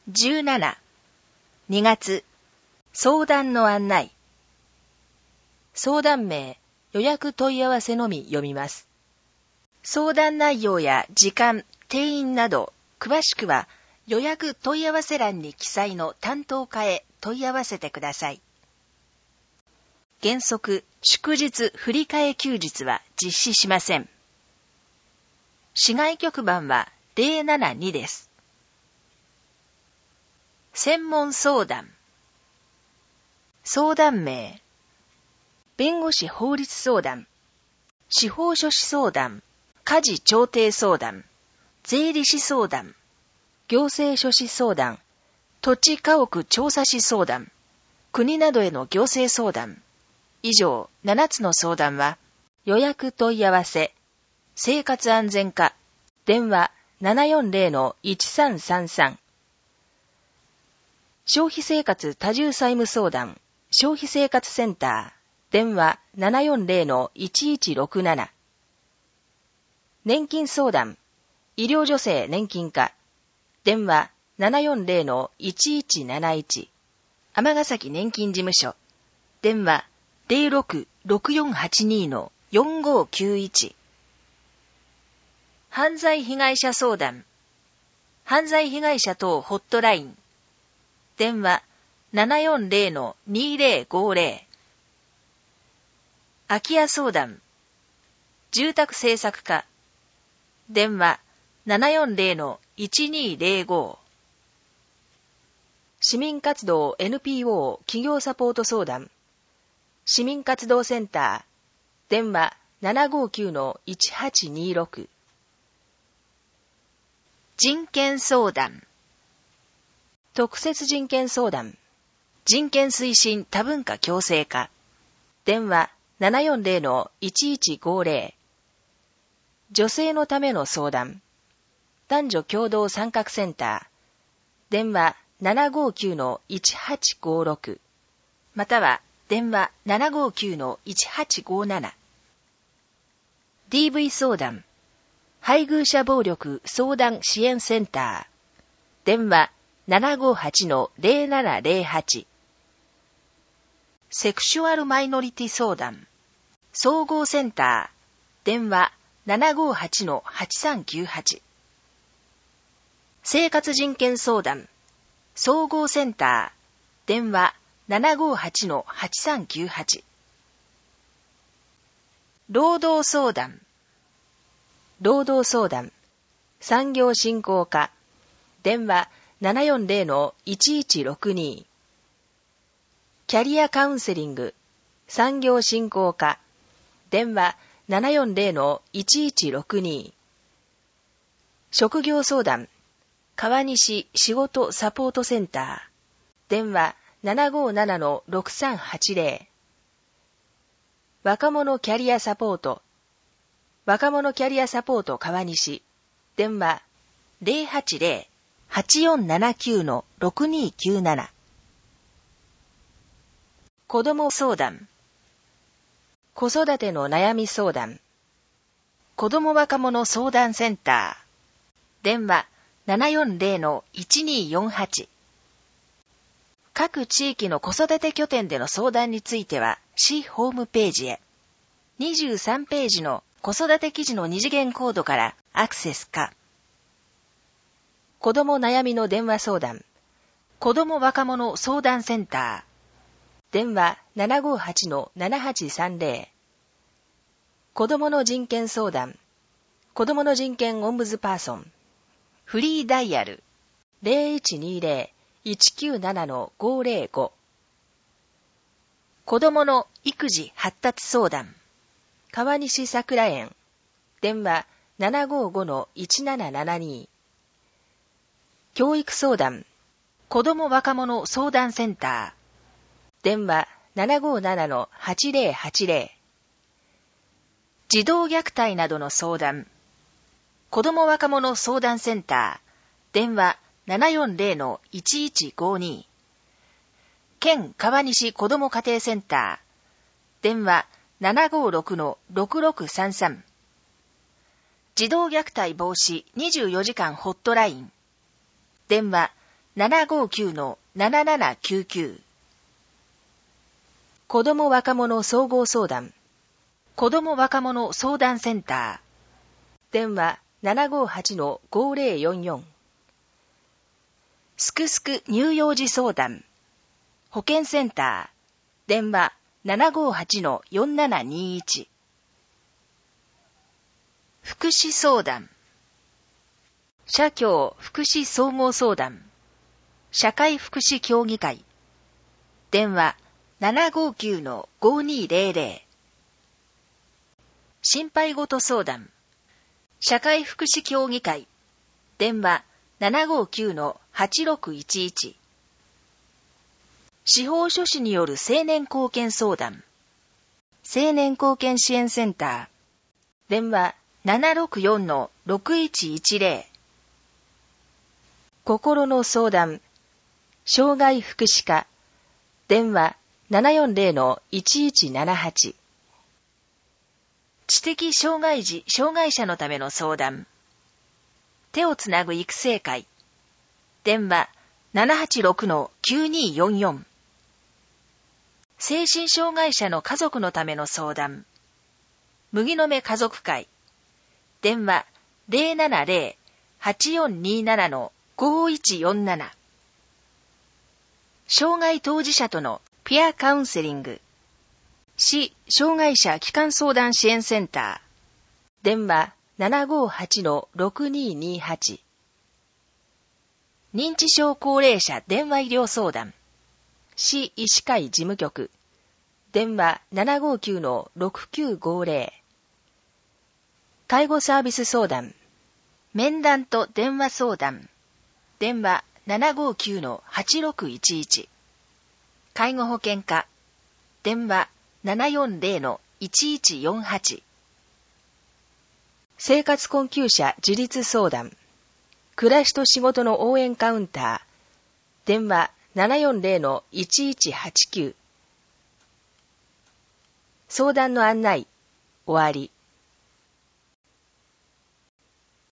17、2月、相談の案内。相談名、予約問い合わせのみ読みます。相談内容や時間、定員など、詳しくは予約問い合わせ欄に記載の担当課へ問い合わせてください。原則、祝日振替休日は実施しません。市外局番は072です。専門相談。相談名。弁護士法律相談。司法書士相談。家事調停相談。税理士相談。行政書士相談。土地家屋調査士相談。国などへの行政相談。以上7つの相談は、予約問い合わせ、生活安全課、電話 740-1333。消費生活多重債務相談、消費生活センター、電話 740-1167。年金相談、医療助成年金課、電話 740-1171。尼崎年金事務所、電話 06-6482-4591。犯罪被害者相談、犯罪被害者等ホットライン、電話 740-2050。空き家相談、住宅政策課、電話 740-1205。市民活動 NPO 企業サポート相談、市民活動センター、電話 759-1826。人権相談、特設人権相談、人権推進多文化共生課、電話 740-1150。女性のための相談、男女共同参画センター、電話 759-1856。または電話 759-1857。DV 相談、配偶者暴力相談支援センター、電話 758-0708。セクシュアルマイノリティ相談、総合センター、電話 758-8398。生活人権相談、総合センター、電話 758-8398。労働相談、労働相談、産業振興課、電話 740-1162。キャリアカウンセリング、産業振興課、電話 740-1162。職業相談、川西仕事サポートセンター、電話 757-6380。若者キャリアサポート、若者キャリアサポート川西、電話 080-8479-6297。子ども相談、子育ての悩み相談、子ども若者相談センター、電話 740-1248。各地域の子育て拠点での相談については、市ホームページへ。23ページの子育て記事の2次元コードからアクセスか。子ども悩みの電話相談、子ども若者相談センター、電話 758-7830。子どもの人権相談、子どもの人権オンブズパーソン、フリーダイヤル 0120-197-505。子どもの育児発達相談、川西桜園、電話 755-1772。教育相談、子ども若者相談センター、電話 757-8080。児童虐待などの相談、子ども若者相談センター、電話 740-1152。県川西子ども家庭センター、電話 756-6633。児童虐待防止24時間ホットライン、電話 759-7799。子ども若者総合相談。子ども若者相談センター。電話758-5044。すくすく乳幼児相談。保健センター。電話758-4721。福祉相談。社協福祉総合相談。社会福祉協議会。電話759-5200。心配ごと相談。社会福祉協議会。電話759-8611。司法書士による青年貢献相談。青年貢献支援センター。電話764-6110。心の相談。障害福祉課。電話740-1178。知的障害児・障害者のための相談。手をつなぐ育成会。電話786-9244。精神障害者の家族のための相談。麦の芽家族会。電話070-8427-5147。障害当事者とのピアカウンセリング。市障害者基幹相談支援センター。電話758-6228。認知症高齢者電話医療相談。市医師会事務局。電話759-6950。介護サービス相談。面談と電話相談。電話759-8611。介護保険課。電話740-1148。生活困窮者自立相談。暮らしと仕事の応援カウンター。電話740-1189。相談の案内。終わり。